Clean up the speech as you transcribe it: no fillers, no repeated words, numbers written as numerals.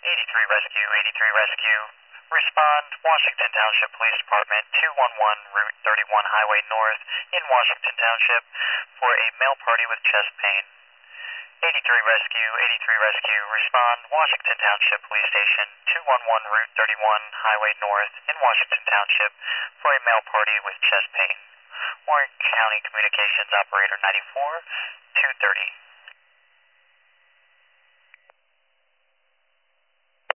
83 Rescue, 83 Rescue. Respond, Washington Township Police Department, 211 Route 31 Highway North in Washington Township for a male party with chest pain. 83 Rescue, 83 Rescue. Respond, Washington Township Police Station, 211 Route 31 Highway North in Washington Township for a male party with chest pain. Warren County Communications Operator 94, 230.